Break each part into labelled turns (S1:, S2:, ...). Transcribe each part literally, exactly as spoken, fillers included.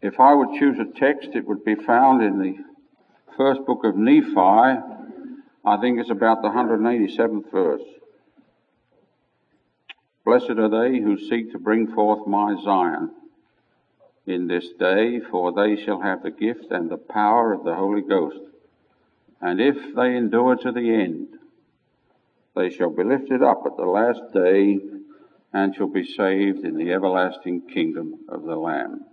S1: If I would choose a text, it would be found in the first book of Nephi. I think it's about the one hundred eighty-seventh verse. Blessed are they who seek to bring forth my Zion in this day, for they shall have the gift and the power of the Holy Ghost. And if they endure to the end, they shall be lifted up at the last day and shall be saved in the everlasting kingdom of the Lamb.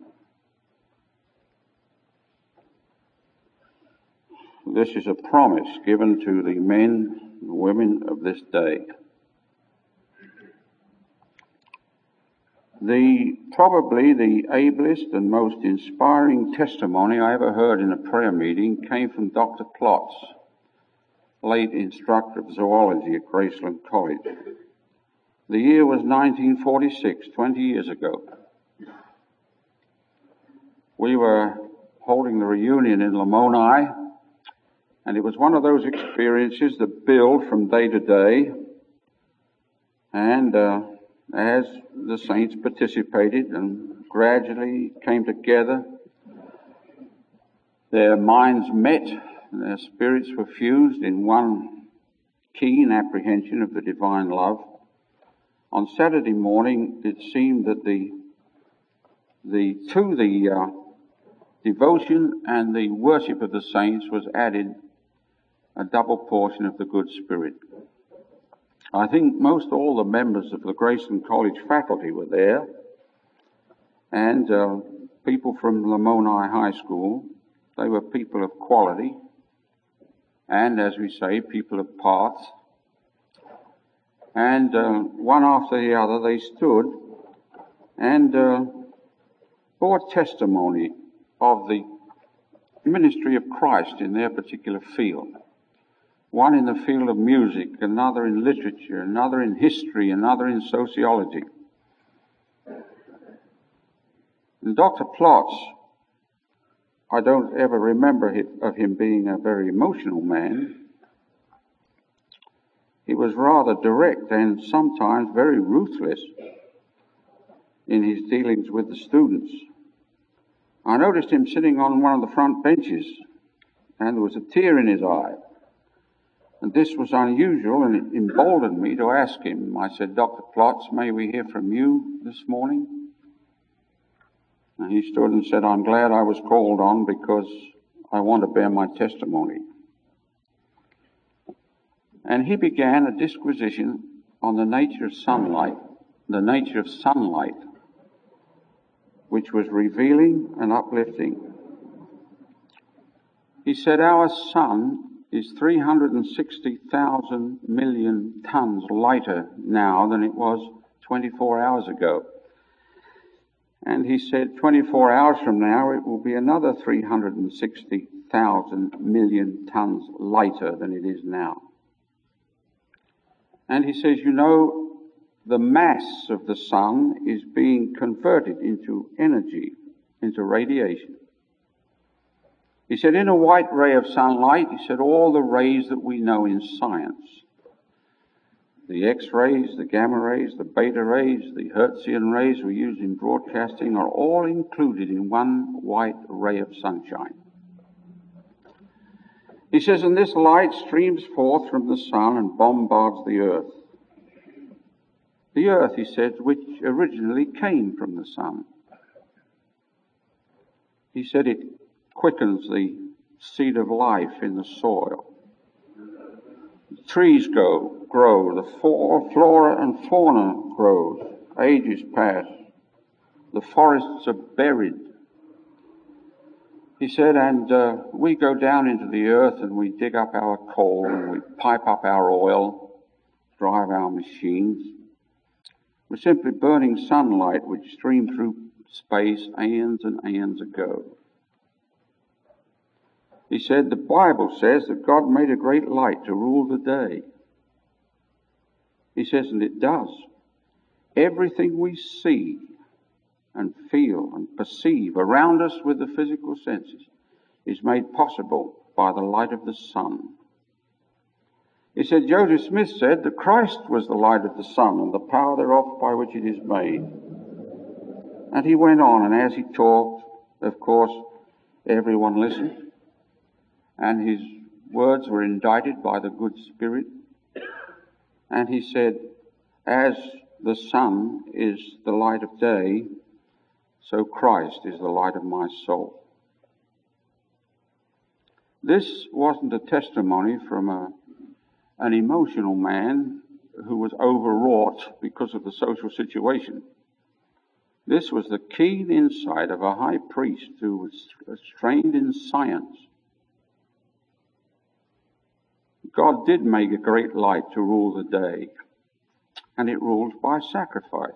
S1: This is a promise given to the men and women of this day. The probably the ablest and most inspiring testimony I ever heard in a prayer meeting came from Doctor Plotz, late instructor of zoology at Graceland College. The year was nineteen forty-six, twenty years ago. We were holding the reunion in Lamoni, and it was one of those experiences that build from day to day. And uh, as the saints participated and gradually came together, their minds met and their spirits were fused in one keen apprehension of the divine love. On Saturday morning, it seemed that the the to the uh, devotion and the worship of the saints was added a double portion of the good spirit. I think most all the members of the Graceland College faculty were there, and uh, people from Lamoni High School. They were people of quality, and as we say, people of parts. And uh, one after the other they stood and uh, bore testimony of the ministry of Christ in their particular field. One in the field of music, another in literature, another in history, another in sociology. And Doctor Plotz, I don't ever remember of him being a very emotional man. He was rather direct and sometimes very ruthless in his dealings with the students. I noticed him sitting on one of the front benches, and there was a tear in his eye. And this was unusual, and it emboldened me to ask him. I said, Doctor Plotz, may we hear from you this morning? And he stood and said, I'm glad I was called on because I want to bear my testimony. And he began a disquisition on the nature of sunlight, the nature of sunlight, which was revealing and uplifting. He said, our sun is three hundred sixty thousand million tons lighter now than it was twenty-four hours ago. And he said, twenty-four hours from now, it will be another three hundred sixty thousand million tons lighter than it is now. And he says, you know, the mass of the sun is being converted into energy, into radiation. He said, in a white ray of sunlight, he said, all the rays that we know in science, the X-rays, the gamma rays, the beta rays, the Hertzian rays we use in broadcasting are all included in one white ray of sunshine. He says, and this light streams forth from the sun and bombards the earth. The earth, he said, which originally came from the sun. He said it quickens the seed of life in the soil. The trees go, grow, the flora and fauna grows, ages pass, the forests are buried. He said, and uh, we go down into the earth and we dig up our coal and we pipe up our oil, drive our machines. We're simply burning sunlight which streamed through space aeons and aeons ago. He said, the Bible says that God made a great light to rule the day. He says, and it does. Everything we see and feel and perceive around us with the physical senses is made possible by the light of the sun. He said, Joseph Smith said that Christ was the light of the sun and the power thereof by which it is made. And he went on, and as he talked, Of course, everyone listened, and his words were indited by the good Spirit. And he said, as the sun is the light of day, so Christ is the light of my soul. This wasn't a testimony from a, an emotional man who was overwrought because of the social situation. This was the keen insight of a high priest who was trained in science. God did make a great light to rule the day, and it rules by sacrifice.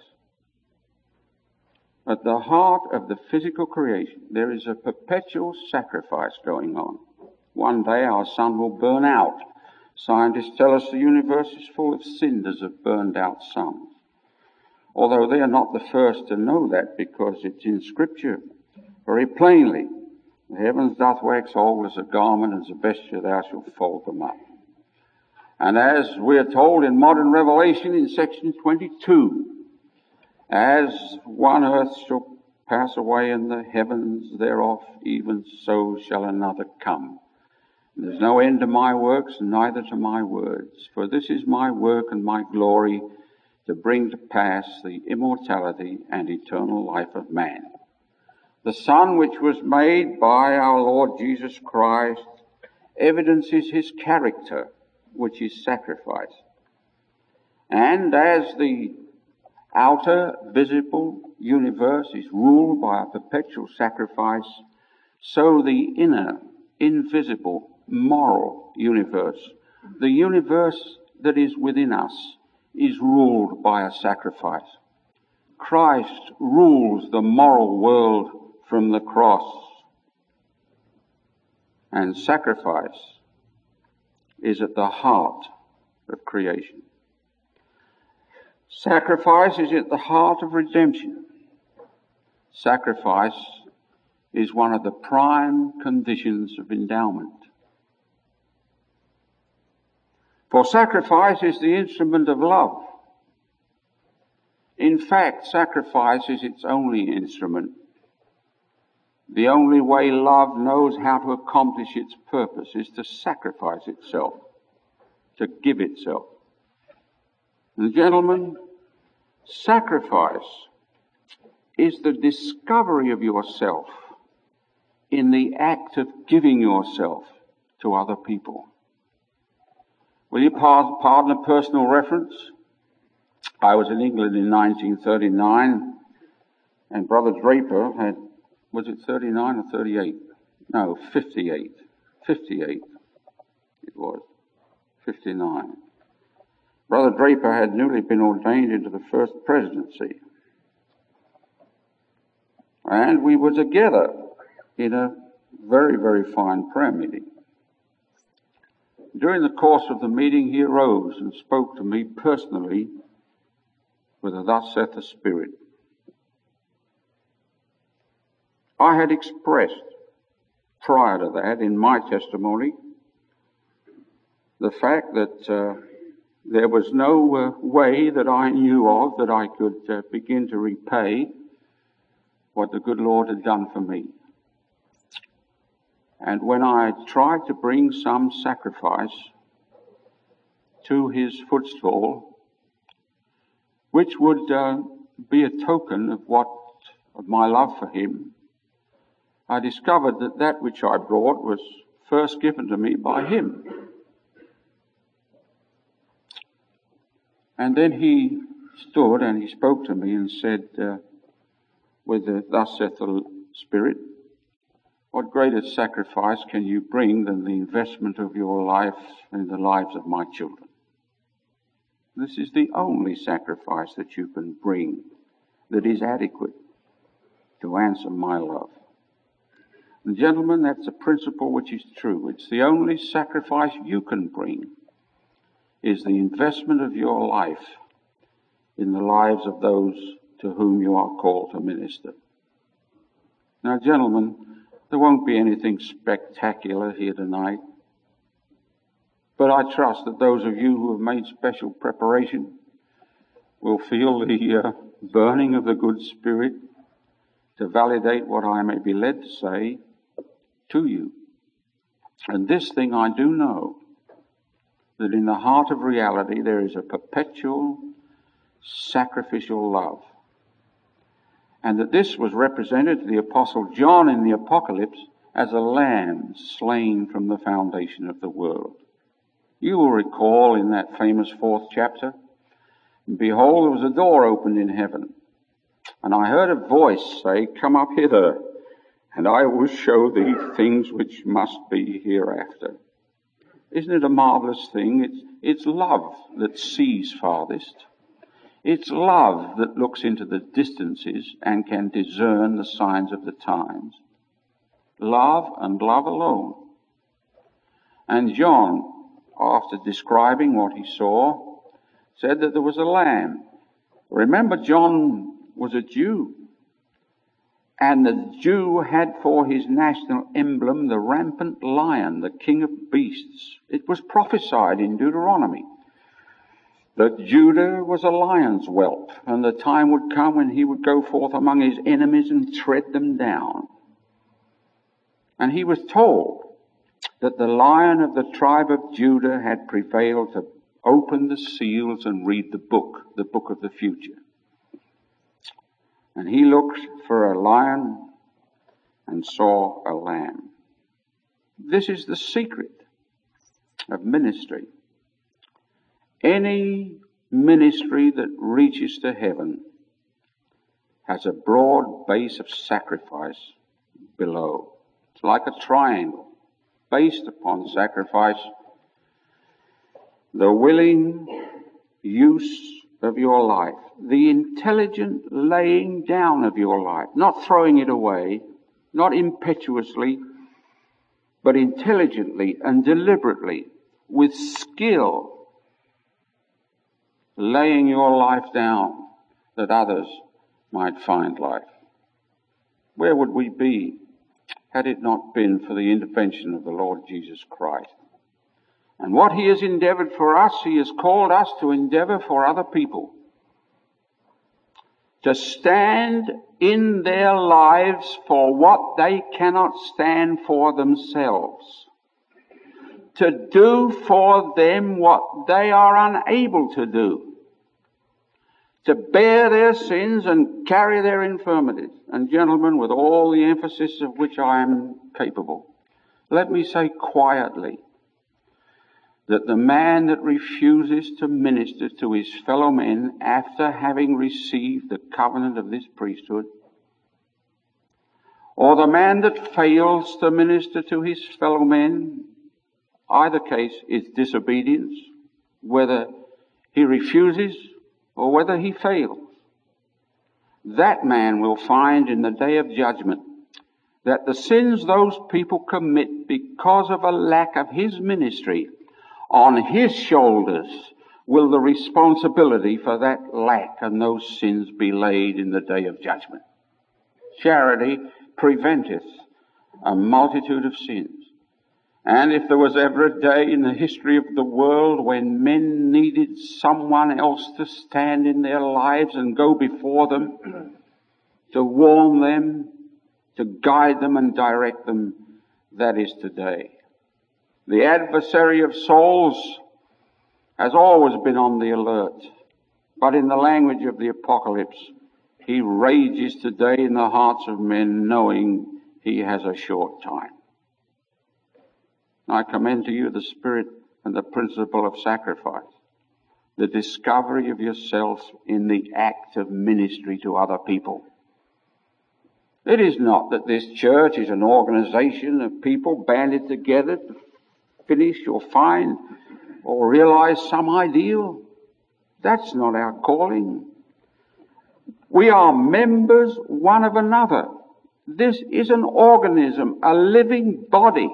S1: At the heart of the physical creation, there is a perpetual sacrifice going on. One day our sun will burn out. Scientists tell us the universe is full of cinders of burned out suns. Although they are not the first to know that, because it's in Scripture very plainly. The heavens doth wax old as a garment, and as a vesture thou shalt fold them up. And as we are told in modern Revelation in section twenty-two, as one earth shall pass away and the heavens thereof, even so shall another come. There's no end to my works, neither to my words. For this is my work and my glory, to bring to pass the immortality and eternal life of man. The sun, which was made by our Lord Jesus Christ, evidences his character, which is sacrifice. And as the outer visible universe is ruled by a perpetual sacrifice, so the inner, invisible, moral universe, the universe that is within us, is ruled by a sacrifice. Christ rules the moral world from the cross. And sacrifice is at the heart of creation. Sacrifice is at the heart of redemption. Sacrifice is one of the prime conditions of endowment. For sacrifice is the instrument of love. In fact, sacrifice is its only instrument. The only way love knows how to accomplish its purpose is to sacrifice itself, to give itself. And gentlemen, sacrifice is the discovery of yourself in the act of giving yourself to other people. Will you pardon a personal reference? I was in England in nineteen thirty-nine, and Brother Draper had, was it thirty-nine or thirty-eight? No, fifty-eight. fifty-eight it was. fifty-nine. Brother Draper had newly been ordained into the first presidency. And we were together in a very, very fine prayer meeting. During the course of the meeting, he arose and spoke to me personally with a "Thus saith the Spirit." I had expressed prior to that in my testimony the fact that uh, there was no uh, way that I knew of that I could uh, begin to repay what the good Lord had done for me. And when I tried to bring some sacrifice to his footstool, which would uh, be a token of what, of my love for him, I discovered that that which I brought was first given to me by him. And then he stood and he spoke to me and said, uh, with the "Thus saith the Spirit," what greater sacrifice can you bring than the investment of your life in the lives of my children? This is the only sacrifice that you can bring that is adequate to answer my love. And gentlemen, that's a principle which is true. It's the only sacrifice you can bring, is the investment of your life in the lives of those to whom you are called to minister. Now, gentlemen, there won't be anything spectacular here tonight, but I trust that those of you who have made special preparation will feel the uh, burning of the good Spirit to validate what I may be led to say to you. And this thing I do know, that in the heart of reality there is a perpetual sacrificial love. And that this was represented to the Apostle John in the Apocalypse as a lamb slain from the foundation of the world. You will recall in that famous fourth chapter, behold, there was a door opened in heaven, and I heard a voice say, come up hither, and I will show thee things which must be hereafter. Isn't it a marvelous thing? It's, it's love that sees farthest. It's love that looks into the distances and can discern the signs of the times. Love and love alone. And John, after describing what he saw, said that there was a lamb. Remember, John was a Jew. And the Jew had for his national emblem the rampant lion, the king of beasts. It was prophesied in Deuteronomy that Judah was a lion's whelp, and the time would come when he would go forth among his enemies and tread them down. And he was told that the Lion of the tribe of Judah had prevailed to open the seals and read the book, the book of the future. And he looked for a lion and saw a lamb. This is the secret of ministry. Any ministry that reaches to heaven has a broad base of sacrifice below. It's like a triangle based upon sacrifice. The willing use of your life, the intelligent laying down of your life, not throwing it away, not impetuously, but intelligently and deliberately, with skill, laying your life down that others might find life. Where would we be had it not been for the intervention of the Lord Jesus Christ? And what he has endeavored for us, he has called us to endeavor for other people. To stand in their lives for what they cannot stand for themselves. To do for them what they are unable to do. To bear their sins and carry their infirmities. And gentlemen, with all the emphasis of which I am capable, let me say quietly that the man that refuses to minister to his fellow men after having received the covenant of this priesthood, or the man that fails to minister to his fellow men, either case is disobedience, whether he refuses or whether he fails. That man will find in the day of judgment that the sins those people commit because of a lack of his ministry, on his shoulders will the responsibility for that lack and those sins be laid in the day of judgment. Charity preventeth a multitude of sins. And if there was ever a day in the history of the world when men needed someone else to stand in their lives and go before them, to warn them, to guide them and direct them, that is today. The adversary of souls has always been on the alert. But in the language of the Apocalypse, he rages today in the hearts of men, knowing he has a short time. I commend to you the spirit and the principle of sacrifice, the discovery of yourself in the act of ministry to other people. It is not that this church is an organization of people banded together to finish or find or realize some ideal. That's not our calling. We are members one of another. This is an organism, a living body,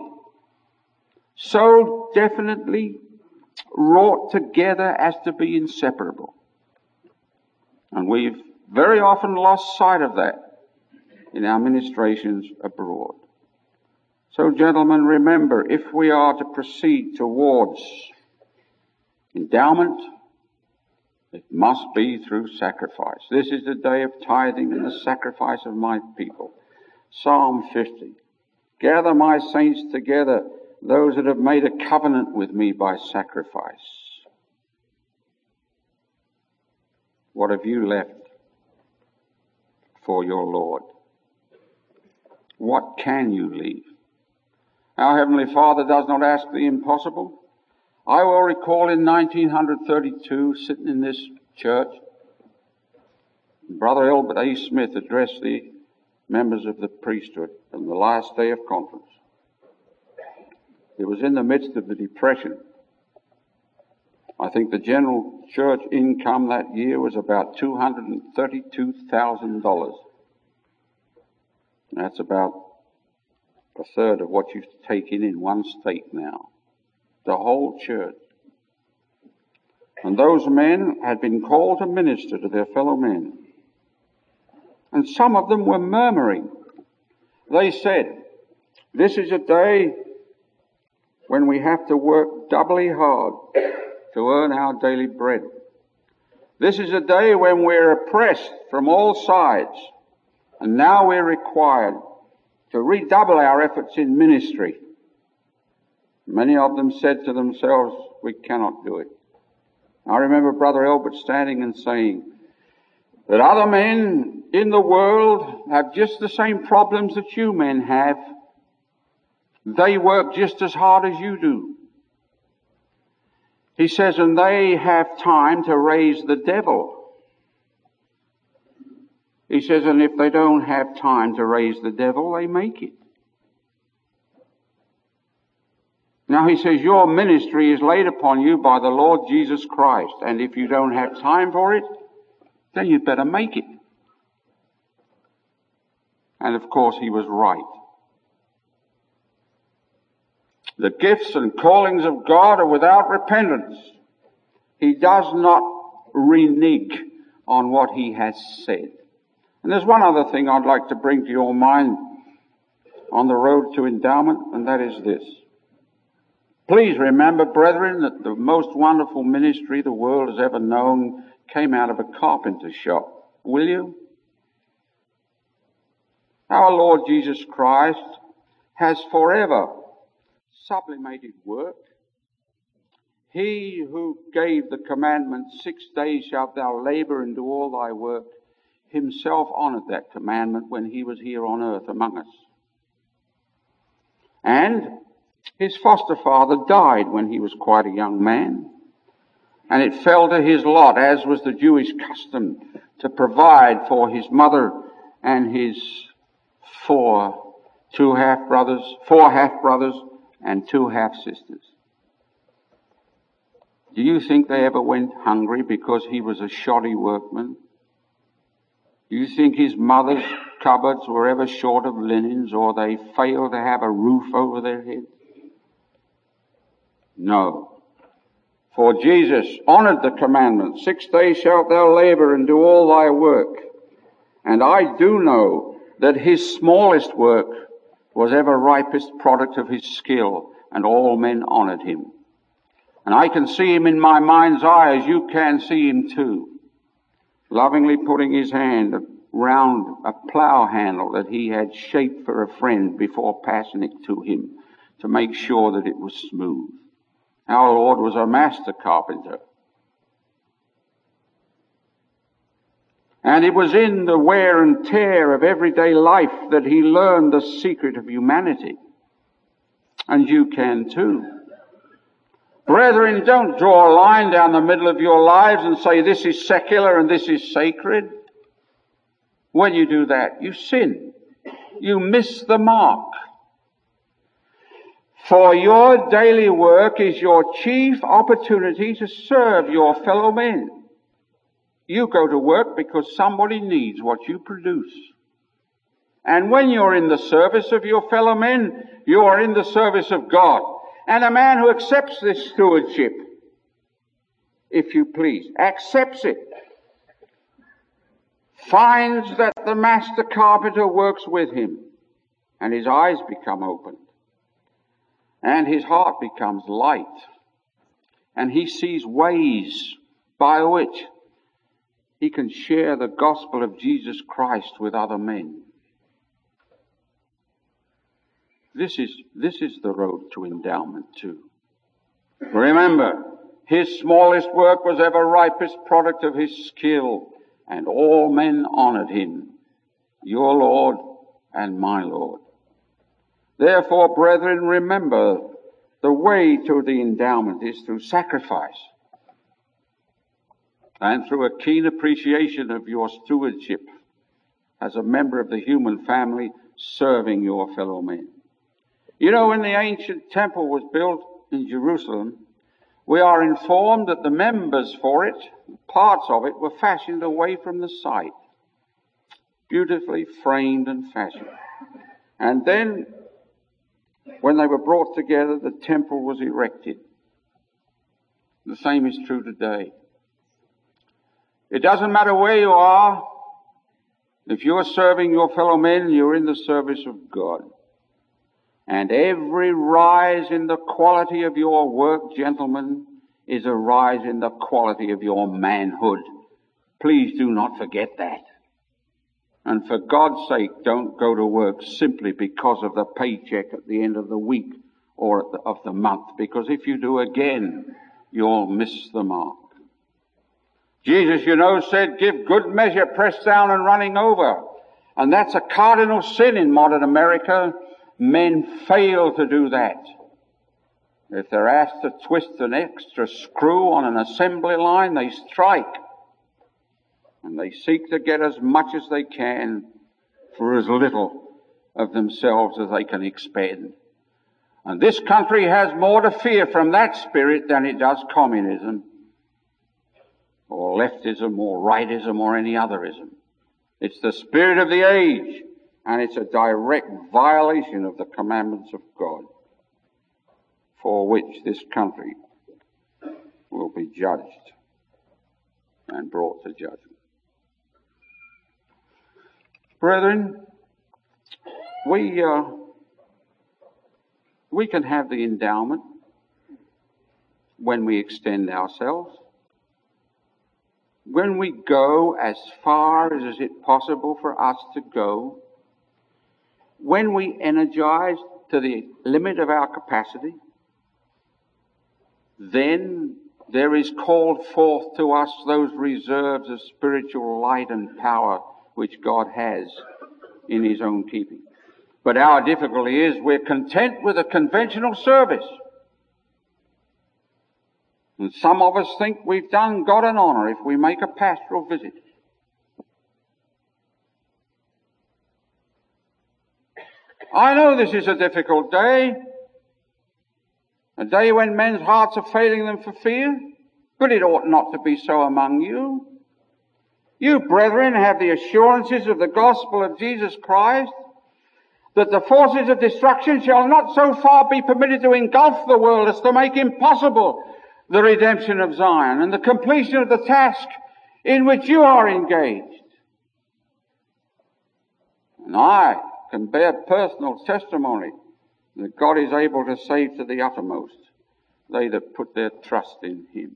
S1: so definitely wrought together as to be inseparable. And we've very often lost sight of that in our ministrations abroad. So, gentlemen, remember, if we are to proceed towards endowment It must be through sacrifice. This is the day of tithing and the sacrifice of my people. Psalm fifty. Gather my saints together, those that have made a covenant with me by sacrifice. What have you left for your Lord? What can you leave? Our Heavenly Father does not ask the impossible. I will recall in nineteen thirty-two, sitting in this church, Brother Elbert A. Smith addressed the members of the priesthood on the last day of conference. It was in the midst of the Depression. I think the general church income that year was about two hundred thirty-two thousand dollars. That's about a third of what you take in in one state now. The whole church. And those men had been called to minister to their fellow men. And some of them were murmuring. They said, this is a day when we have to work doubly hard to earn our daily bread. This is a day when we're oppressed from all sides, and now we're required to redouble our efforts in ministry. Many of them said to themselves, we cannot do it. I remember Brother Elbert standing and saying that other men in the world have just the same problems that you men have. They work just as hard as you do. He says, and they have time to raise the devil. He says, and if they don't have time to raise the devil, they make it. Now he says, your ministry is laid upon you by the Lord Jesus Christ, and if you don't have time for it, then you'd better make it. And of course he was right. The gifts and callings of God are without repentance. He does not renege on what he has said. And there's one other thing I'd like to bring to your mind on the road to endowment, and that is this. Please remember, brethren, that the most wonderful ministry the world has ever known came out of a carpenter's shop. Will you? Our Lord Jesus Christ has forever sublimated work. He who gave the commandment, six days shalt thou labor and do all thy work, himself honored that commandment when he was here on earth among us. And his foster father died when he was quite a young man. And it fell to his lot, as was the Jewish custom, to provide for his mother and his four, two half-brothers, four half-brothers and two half-sisters. Do you think they ever went hungry because he was a shoddy workman? Do you think his mother's cupboards were ever short of linens, or they failed to have a roof over their heads? No. For Jesus honored the commandment, six days shalt thou labor and do all thy work. And I do know that his smallest work was ever ripest product of his skill, and all men honored him. And I can see him in my mind's eye, as you can see him too, lovingly putting his hand round a plough handle that he had shaped for a friend before passing it to him to make sure that it was smooth. Our Lord was a master carpenter. And it was in the wear and tear of everyday life that he learned the secret of humanity. And you can too. Brethren, don't draw a line down the middle of your lives and say this is secular and this is sacred. When you do that, you sin. You miss the mark. For your daily work is your chief opportunity to serve your fellow men. You go to work because somebody needs what you produce. And when you're in the service of your fellow men, you are in the service of God. And a man who accepts this stewardship, if you please, accepts it, finds that the master carpenter works with him, and his eyes become opened. And his heart becomes light. And he sees ways by which he can share the gospel of Jesus Christ with other men. This is, this is the road to endowment too. Remember, his smallest work was ever ripest product of his skill, and all men honored him, your Lord and my Lord. Therefore, brethren, remember, the way to the endowment is through sacrifice and through a keen appreciation of your stewardship as a member of the human family serving your fellow men. You know, when the ancient temple was built in Jerusalem, we are informed that the members for it, parts of it, were fashioned away from the site, beautifully framed and fashioned. And then, when they were brought together, the temple was erected. The same is true today. It doesn't matter where you are. If you're serving your fellow men, you're in the service of God. And every rise in the quality of your work, gentlemen, is a rise in the quality of your manhood. Please do not forget that. And for God's sake, don't go to work simply because of the paycheck at the end of the week or at the, of the month, because if you do again, you'll miss the mark. Jesus, you know, said, give good measure, pressed down and running over. And that's a cardinal sin in modern America. Men fail to do that. If they're asked to twist an extra screw on an assembly line, they strike. And they seek to get as much as they can for as little of themselves as they can expend. And this country has more to fear from that spirit than it does communism, or leftism, or rightism, or any otherism. It's the spirit of the age, and it's a direct violation of the commandments of God, for which this country will be judged and brought to judgment. Brethren, we uh, we can have the endowment when we extend ourselves, when we go as far as is it possible for us to go, when we energize to the limit of our capacity, then there is called forth to us those reserves of spiritual light and power which God has in His own keeping. But our difficulty is we're content with a conventional service. And some of us think we've done God an honor if we make a pastoral visit. I know this is a difficult day, a day when men's hearts are failing them for fear, but it ought not to be so among you. You, brethren, have the assurances of the gospel of Jesus Christ that the forces of destruction shall not so far be permitted to engulf the world as to make impossible the redemption of Zion and the completion of the task in which you are engaged. And I can bear personal testimony that God is able to save to the uttermost they that put their trust in Him.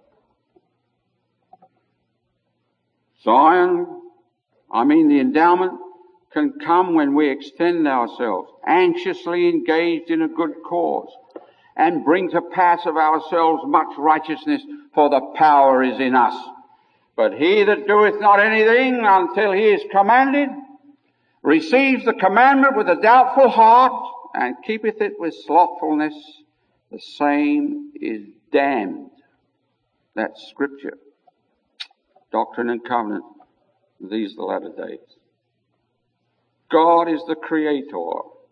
S1: Zion, I mean the endowment, can come when we extend ourselves, anxiously engaged in a good cause, and bring to pass of ourselves much righteousness, for the power is in us. But he that doeth not anything until he is commanded, receives the commandment with a doubtful heart, and keepeth it with slothfulness, the same is damned. That's Scripture. Doctrine and Covenant, these are the latter days. God is the Creator.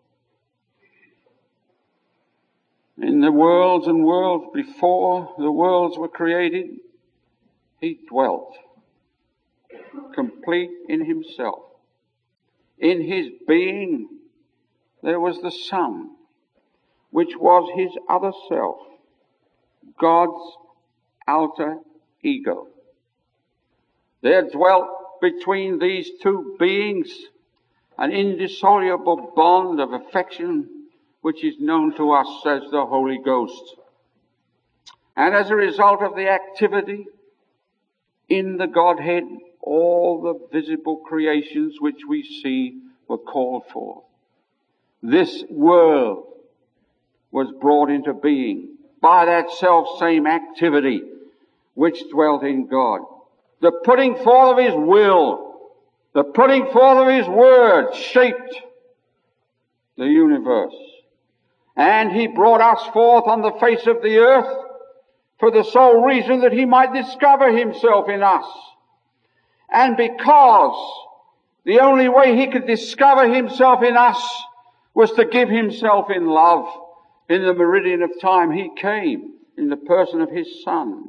S1: In the worlds and worlds before the worlds were created, He dwelt, complete in Himself. In His being there was the Son, which was His other self, God's alter ego. There dwelt between these two beings an indissoluble bond of affection which is known to us as the Holy Ghost. And as a result of the activity In the Godhead, all the visible creations which we see were called forth. This world was brought into being by that self-same activity which dwelt in God. The putting forth of His will, the putting forth of His word shaped the universe. And He brought us forth on the face of the earth for the sole reason that He might discover Himself in us. And because the only way He could discover Himself in us was to give Himself in love, in the meridian of time He came in the person of His Son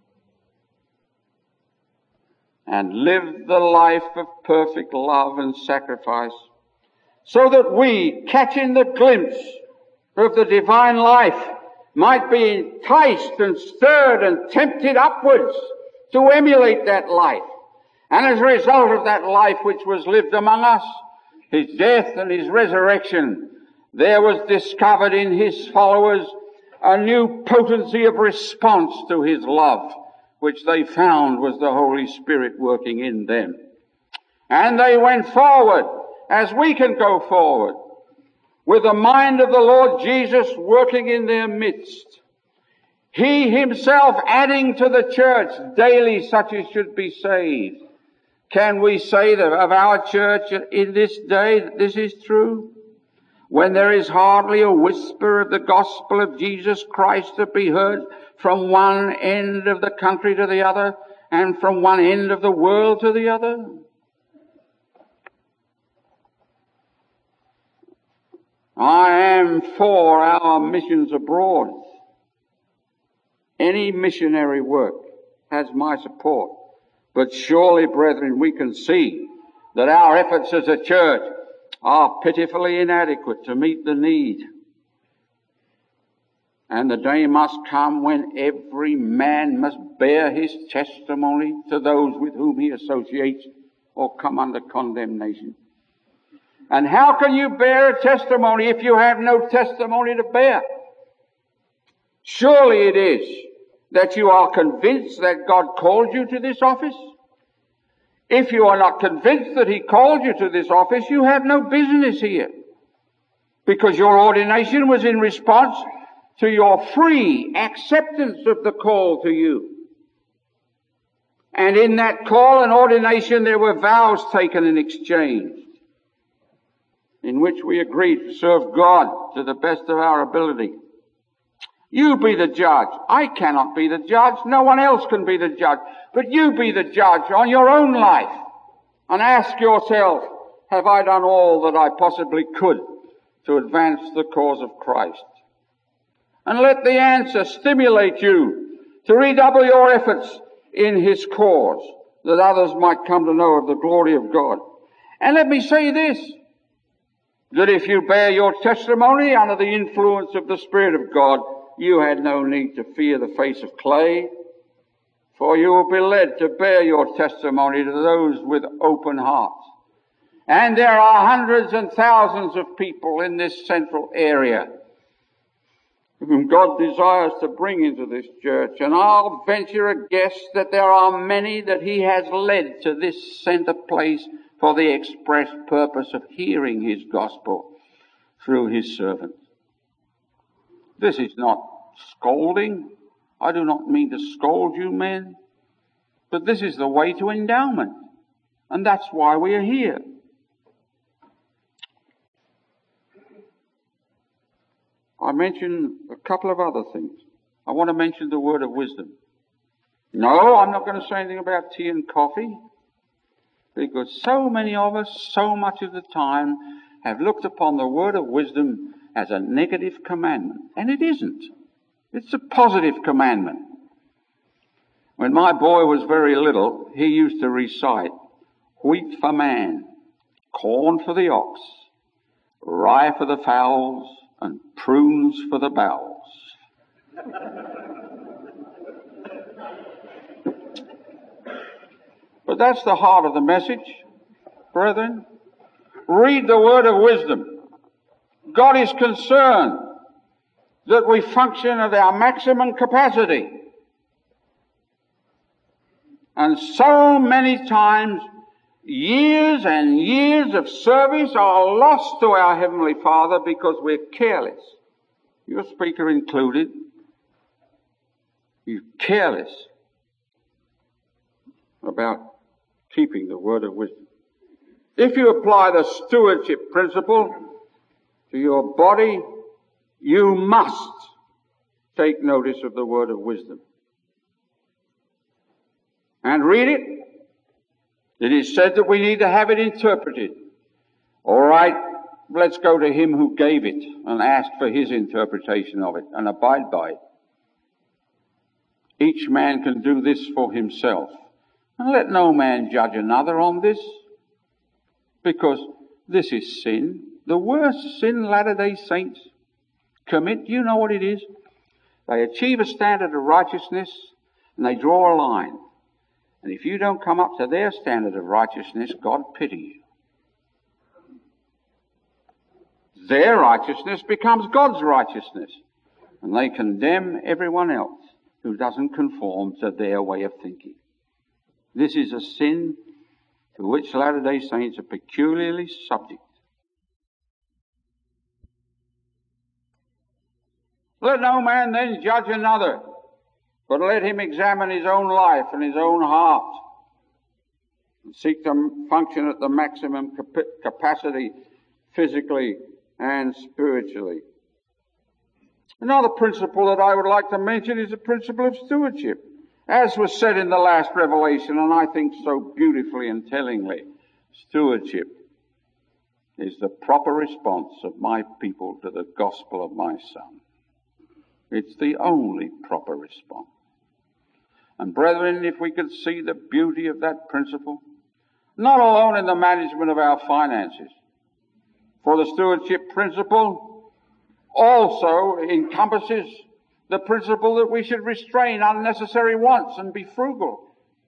S1: and lived the life of perfect love and sacrifice, so that we, catching the glimpse of the divine life, might be enticed and stirred and tempted upwards to emulate that life. And as a result of that life which was lived among us, His death and His resurrection, there was discovered in His followers a new potency of response to His love, which they found was the Holy Spirit working in them. And they went forward, as we can go forward, with the mind of the Lord Jesus working in their midst. He Himself adding to the church daily such as should be saved. Can we say that of our church in this day that this is true? When there is hardly a whisper of the gospel of Jesus Christ to be heard from one end of the country to the other, and from one end of the world to the other? I am for our missions abroad. Any missionary work has my support. But surely, brethren, we can see that our efforts as a church are pitifully inadequate to meet the need. And the day must come when every man must bear his testimony to those with whom he associates or come under condemnation. And how can you bear a testimony if you have no testimony to bear? Surely it is that you are convinced that God called you to this office. If you are not convinced that He called you to this office, you have no business here. Because your ordination was in response to your free acceptance of the call to you. And in that call and ordination there were vows taken in exchange, in which we agreed to serve God to the best of our ability. You be the judge. I cannot be the judge. No one else can be the judge. But you be the judge on your own life. And ask yourself, have I done all that I possibly could to advance the cause of Christ? And let the answer stimulate you to redouble your efforts in His cause, that others might come to know of the glory of God. And let me say this, that if you bear your testimony under the influence of the Spirit of God, you had no need to fear the face of clay, for you will be led to bear your testimony to those with open hearts. And there are hundreds and thousands of people in this central area whom God desires to bring into this church. And I'll venture a guess that there are many that He has led to this center place for the express purpose of hearing His gospel through His servants. This is not scolding. I do not mean to scold you men, but this is the way to endowment. And that's why we are here. I mentioned a couple of other things. I want to mention the word of wisdom. No, I'm not going to say anything about tea and coffee, because so many of us, so much of the time, have looked upon the word of wisdom as a negative commandment. And it isn't. It's a positive commandment. When my boy was very little, he used to recite, wheat for man, corn for the ox, rye for the fowls, and prunes for the bowels. But that's the heart of the message, brethren. Read the word of wisdom. God is concerned that we function at our maximum capacity. And so many times, years and years of service are lost to our Heavenly Father because we're careless. Your speaker included. You're careless about keeping the word of wisdom. If you apply the stewardship principle to your body, you must take notice of the word of wisdom. And read it. It is said that we need to have it interpreted. All right, let's go to him who gave it and ask for his interpretation of it and abide by it. Each man can do this for himself. And let no man judge another on this, because this is sin. The worst sin Latter-day Saints commit, you know what it is? They achieve a standard of righteousness and they draw a line. And if you don't come up to their standard of righteousness, God pity you. Their righteousness becomes God's righteousness. And they condemn everyone else who doesn't conform to their way of thinking. This is a sin to which Latter-day Saints are peculiarly subject. Let no man then judge another, but let him examine his own life and his own heart, and seek to function at the maximum cap- capacity physically and spiritually. Another principle that I would like to mention is the principle of stewardship. As was said in the last revelation, and I think so beautifully and tellingly, stewardship is the proper response of my people to the gospel of my Son. It's the only proper response. And brethren, if we could see the beauty of that principle, not alone in the management of our finances, for the stewardship principle also encompasses the principle that we should restrain unnecessary wants and be frugal.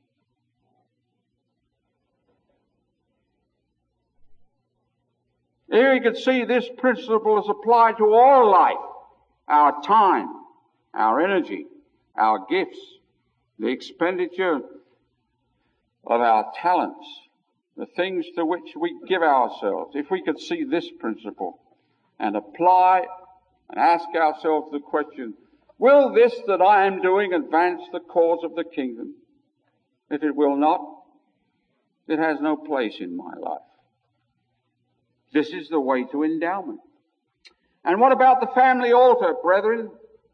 S1: Here you can see this principle is applied to all life. Our time, our energy, our gifts, the expenditure of our talents, the things to which we give ourselves. If we could see this principle and apply and ask ourselves the question, will this that I am doing advance the cause of the kingdom? If it will not, it has no place in my life. This is the way to endowment. And what about the family altar, brethren?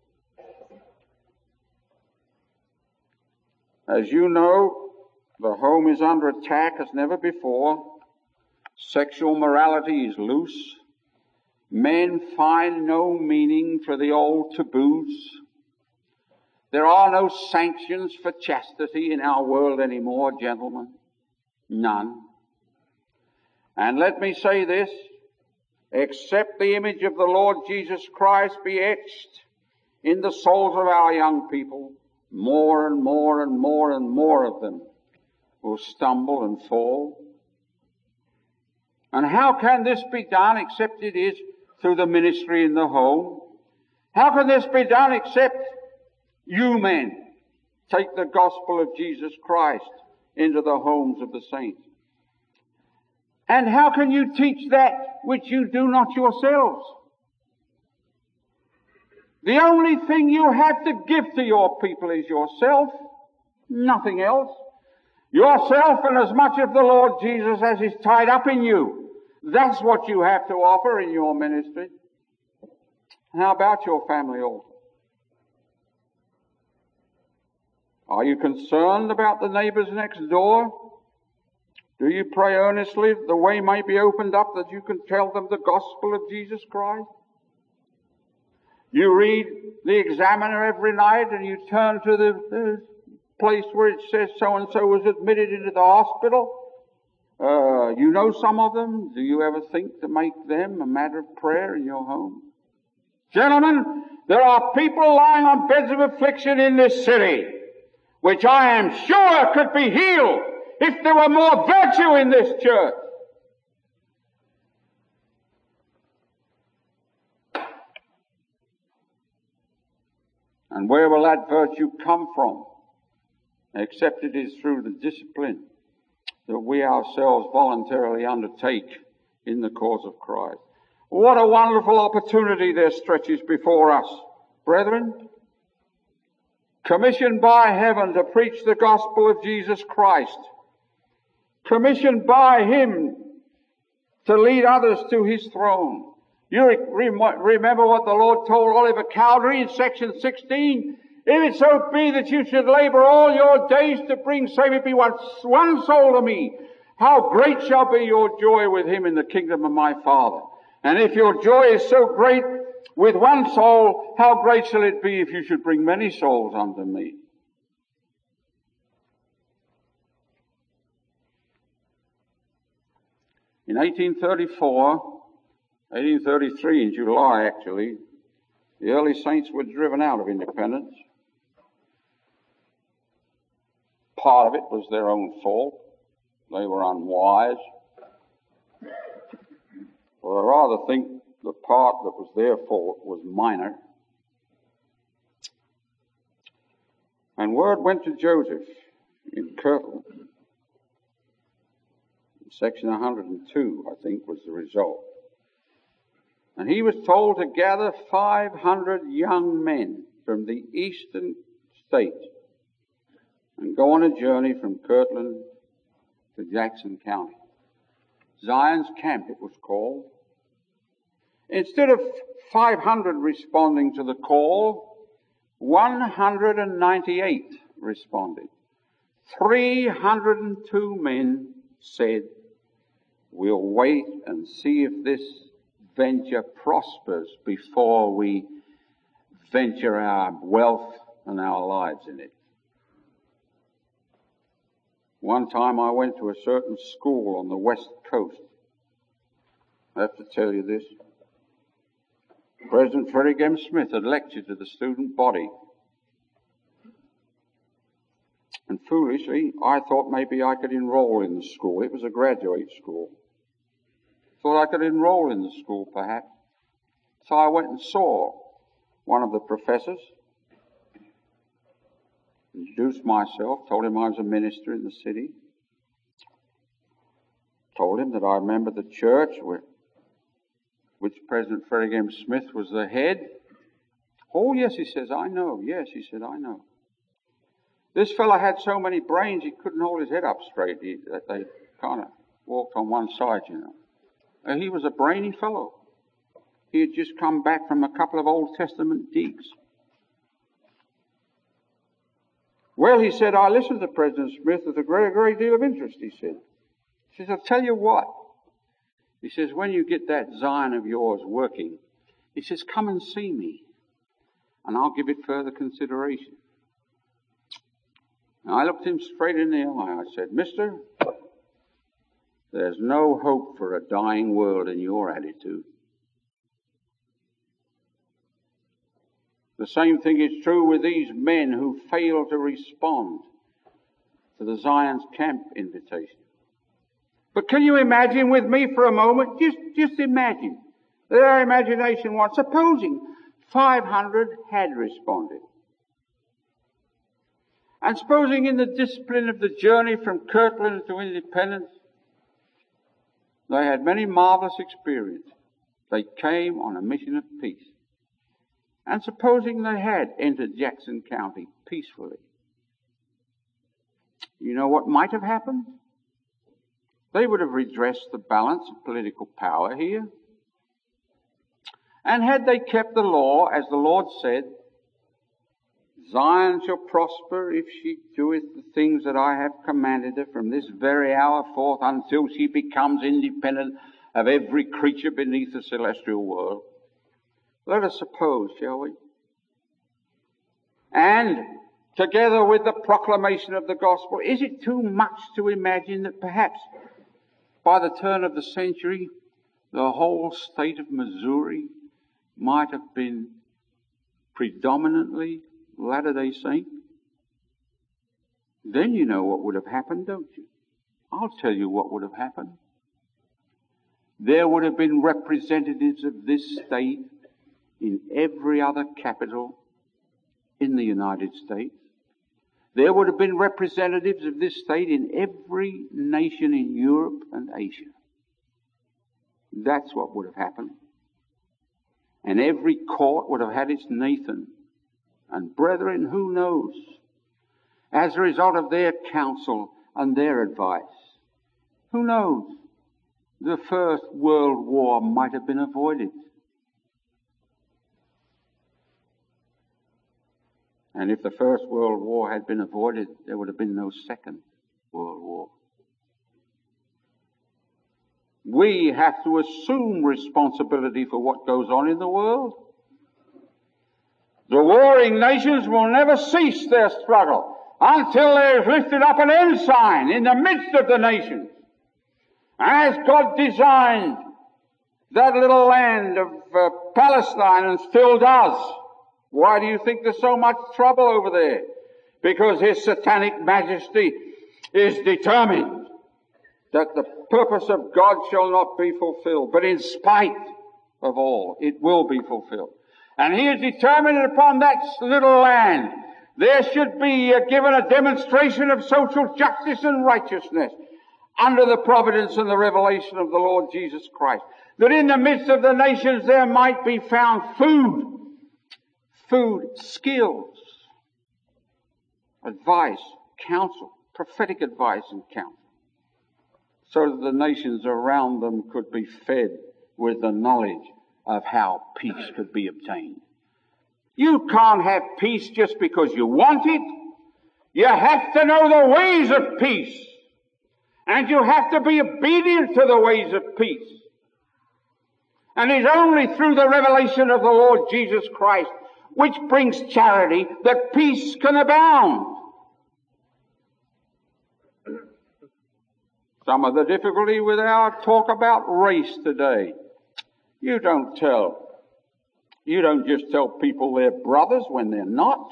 S1: As you know, the home is under attack as never before. Sexual morality is loose. Men find no meaning for the old taboos. There are no sanctions for chastity in our world anymore, gentlemen. None. And let me say this, except the image of the Lord Jesus Christ be etched in the souls of our young people, more and more and more and more of them will stumble and fall. And how can this be done except it is through the ministry in the home? How can this be done except you men take the gospel of Jesus Christ into the homes of the saints? And how can you teach that which you do not yourselves? The only thing you have to give to your people is yourself, nothing else. Yourself and as much of the Lord Jesus as is tied up in you. That's what you have to offer in your ministry. How about your family altar? Are you concerned about the neighbors next door? Do you pray earnestly that the way might be opened up that you can tell them the gospel of Jesus Christ? You read the Examiner every night and you turn to the, the place where it says so-and-so was admitted into the hospital. Uh, you know some of them. Do you ever think to make them a matter of prayer in your home? Gentlemen, there are people lying on beds of affliction in this city, which I am sure could be healed if there were more virtue in this church. And where will that virtue come from? except it is through the discipline that we ourselves voluntarily undertake in the cause of Christ. What a wonderful opportunity there stretches before us, brethren. Commissioned by heaven to preach the gospel of Jesus Christ. Commissioned by Him to lead others to His throne. You remember what the Lord told Oliver Cowdery in section sixteen? If it so be that you should labor all your days to bring, save it be one, one soul to me, how great shall be your joy with Him in the kingdom of my Father. And if your joy is so great with one soul, how great shall it be if you should bring many souls unto me? In eighteen thirty-four, eighteen thirty-three in July actually, the early saints were driven out of Independence. Part of it was their own fault. They were unwise. Well, I rather think the part that was their fault was minor. And word went to Joseph in Kirtland. Section one hundred two, I think, was the result. And he was told to gather five hundred young men from the eastern states and go on a journey from Kirtland to Jackson County. Zion's Camp, it was called. Instead of five hundred responding to the call, one hundred ninety-eight responded. three hundred two men said, we'll wait and see if this venture prospers before we venture our wealth and our lives in it. One time I went to a certain school on the west coast. I have to tell you this. President Frederick M. Smith had lectured to the student body. And foolishly, I thought maybe I could enroll in the school. It was a graduate school. Thought I could enroll in the school, perhaps. So I went and saw one of the professors, introduced myself, told him I was a minister in the city, told him that I remembered the church where, which President Frederick M. Smith was the head. Oh, yes, he says, I know. Yes, he said, I know. This fellow had so many brains he couldn't hold his head up straight. He, they kind of walked on one side, you know. Uh, he was a brainy fellow. He had just come back from a couple of Old Testament digs. Well, he said, I listened to President Smith with a great, great deal of interest, he said. He says, I'll tell you what. He says, when you get that Zion of yours working, he says, come and see me, and I'll give it further consideration. Now, I looked him straight in the eye. I said, Mister, there's no hope for a dying world in your attitude. The same thing is true with these men who fail to respond to the Zion's Camp invitation. But can you imagine with me for a moment, just, just imagine that our imagination was, supposing five hundred had responded. And supposing in the discipline of the journey from Kirtland to Independence, they had many marvelous experiences. They came on a mission of peace. And supposing they had entered Jackson County peacefully, you know what might have happened? They would have redressed the balance of political power here. And had they kept the law, as the Lord said, Zion shall prosper if she doeth the things that I have commanded her from this very hour forth until she becomes independent of every creature beneath the celestial world. Let us suppose, shall we? And together with the proclamation of the gospel, is it too much to imagine that perhaps by the turn of the century, the whole state of Missouri might have been predominantly Latter-day Saint? Then you know what would have happened, don't you? I'll tell you what would have happened. There would have been representatives of this state in every other capital in the United States. there would have been representatives of this state in every nation in Europe and Asia. That's what would have happened. And every court would have had its Nathan. And brethren, who knows? As a result of their counsel and their advice, who knows? The First World War might have been avoided. And if the First World War had been avoided, there would have been no Second World War. We have to assume responsibility for what goes on in the world. The warring nations will never cease their struggle until there is lifted up an ensign in the midst of the nations. As God designed that little land of uh, Palestine and still does. Why do you think there's so much trouble over there? Because His satanic majesty is determined that the purpose of God shall not be fulfilled. But in spite of all, it will be fulfilled. And He is determined upon that little land there should be uh, given a demonstration of social justice and righteousness under the providence and the revelation of the Lord Jesus Christ. That in the midst of the nations there might be found food, food, skills, advice, counsel, prophetic advice and counsel, so that the nations around them could be fed with the knowledge of how peace could be obtained. You can't have peace just because you want it. You have to know the ways of peace. And you have to be obedient to the ways of peace. And it's only through the revelation of the Lord Jesus Christ, which brings charity, that peace can abound. Some of the difficulty with our talk about race today. You don't tell, you don't just tell people they're brothers when they're not.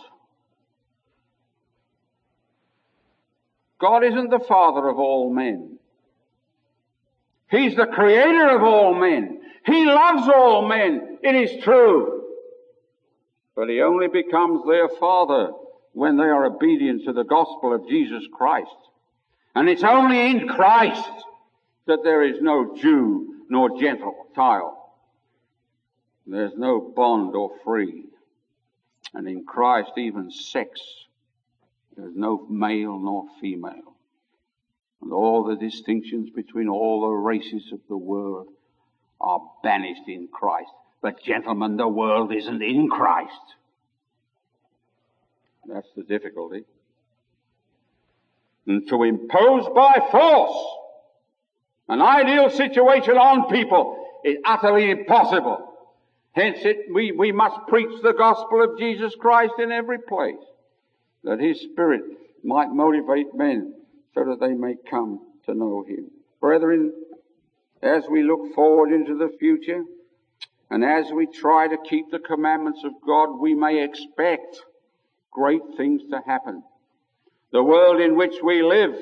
S1: God isn't the father of all men. He's the creator of all men. He loves all men, it is true. But He only becomes their father when they are obedient to the gospel of Jesus Christ. And it's only in Christ that there is no Jew nor Gentile. There's no bond or free. And in Christ even sex, there's no male nor female. And all the distinctions between all the races of the world are banished in Christ. But gentlemen, the world isn't in Christ. That's the difficulty. And to impose by force an ideal situation on people is utterly impossible. Hence it, we, we must preach the gospel of Jesus Christ in every place, that His Spirit might motivate men so that they may come to know Him. Brethren, as we look forward into the future, and as we try to keep the commandments of God, we may expect great things to happen. The world in which we live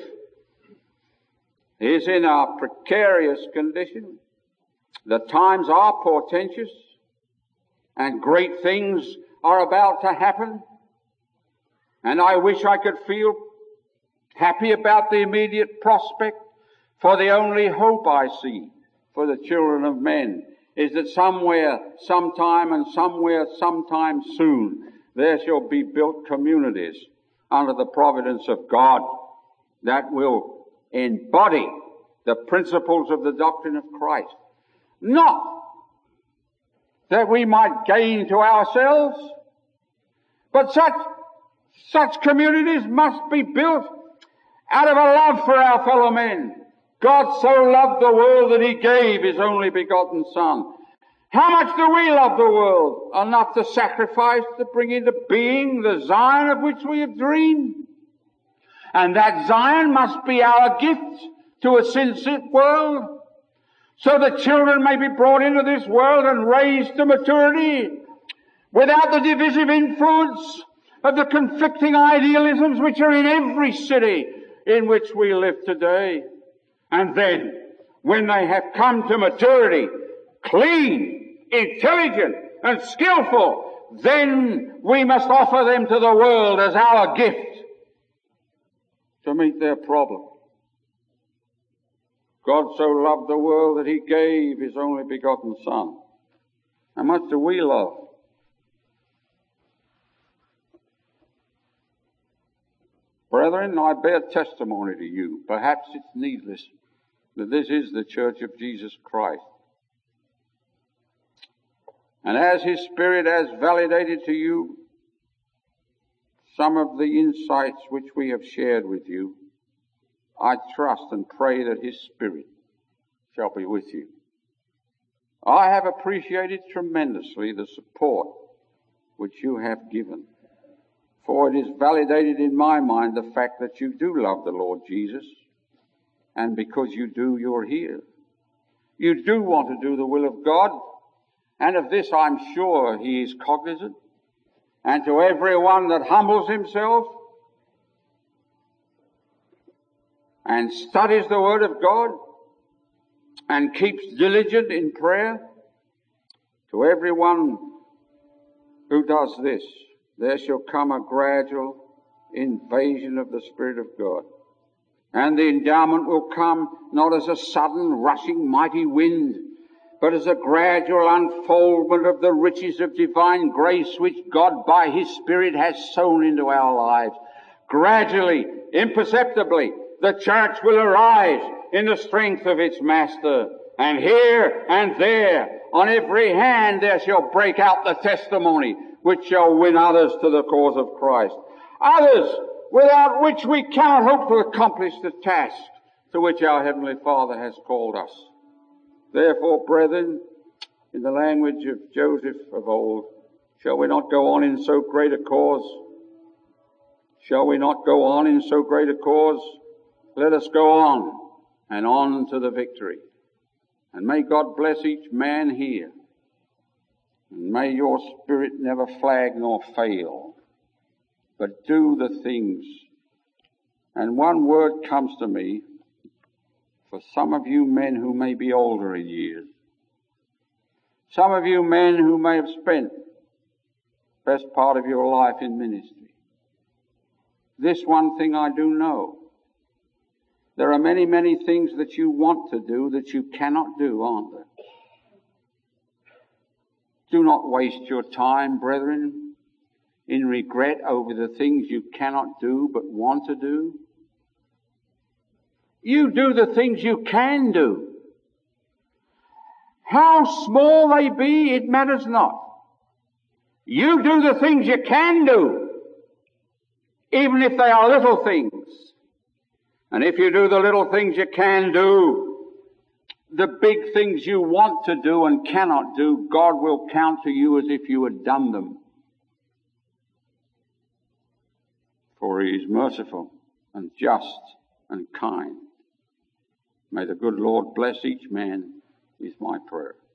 S1: is in a precarious condition. The times are portentous, and great things are about to happen. And I wish I could feel happy about the immediate prospect, for the only hope I see for the children of men is that somewhere, sometime, and somewhere, sometime soon, there shall be built communities under the providence of God that will embody the principles of the doctrine of Christ. Not that we might gain to ourselves, but such, such communities must be built out of a love for our fellow men. God so loved the world that He gave His only begotten Son. How much do we love the world? Enough to sacrifice to bring into being the Zion of which we have dreamed. And that Zion must be our gift to a sin-sick world, so that children may be brought into this world and raised to maturity without the divisive influence of the conflicting idealisms which are in every city in which we live today. And then, when they have come to maturity, clean, intelligent, and skillful, then we must offer them to the world as our gift to meet their problem. God so loved the world that he gave his only begotten Son. How much do we love? Brethren, I bear testimony to you, perhaps it's needless, that this is the Church of Jesus Christ. And as his Spirit has validated to you some of the insights which we have shared with you, I trust and pray that his Spirit shall be with you. I have appreciated tremendously the support which you have given, for it is validated in my mind the fact that you do love the Lord Jesus, and because you do, you're here. You do want to do the will of God, and of this I'm sure he is cognizant. And to everyone that humbles himself and studies the Word of God and keeps diligent in prayer, to everyone who does this, there shall come a gradual invasion of the Spirit of God. And the endowment will come not as a sudden, rushing, mighty wind, but as a gradual unfoldment of the riches of divine grace which God by his Spirit has sown into our lives. Gradually, imperceptibly, the church will arise in the strength of its Master. And here and there, on every hand, there shall break out the testimony which shall win others to the cause of Christ. Others without which we cannot hope to accomplish the task to which our Heavenly Father has called us. Therefore, brethren, in the language of Joseph of old, shall we not go on in so great a cause? Shall we not go on in so great a cause? Let us go on, and on to the victory. And may God bless each man here. And may your spirit never flag nor fail, but do the things. And one word comes to me for some of you men who may be older in years. Some of you men who may have spent the best part of your life in ministry. This one thing I do know. There are many, many things that you want to do that you cannot do, aren't there? Do not waste your time, brethren, in regret over the things you cannot do but want to do. You do the things you can do. How small they be, it matters not. You do the things you can do, even if they are little things. And if you do the little things you can do, the big things you want to do and cannot do, God will count to you as if you had done them. For he is merciful and just and kind. May the good Lord bless each man, is my prayer.